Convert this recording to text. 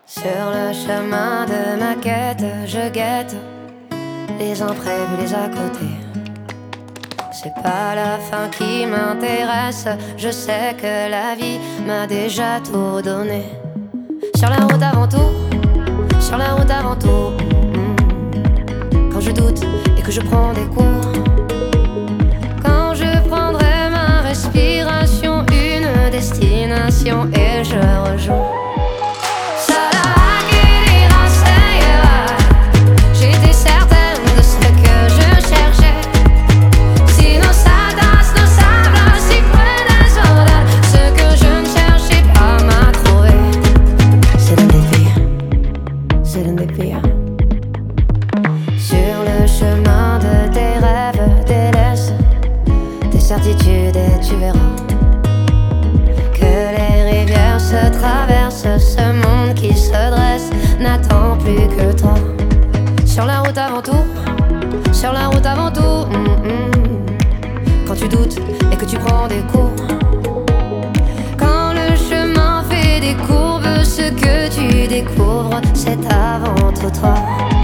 Sur le chemin de ma quête, je guette les imprévus, les à côté. C'est pas la fin qui m'intéresse, je sais que la vie m'a déjà tout donné. Sur la route avant tout, sur la route avant tout. Quand je doute et que je prends des cours, quand je prendrai ma respiration, une destination et je rejoue. Sur le chemin de tes rêves, délaisse tes certitudes et tu verras que les rivières se traversent. Ce monde qui se dresse n'attend plus que toi. Sur la route avant tout, sur la route avant tout. Quand tu doutes et que tu prends des cours, quand le chemin fait des courbes, ce que tu découvres, c'est avant tout toi.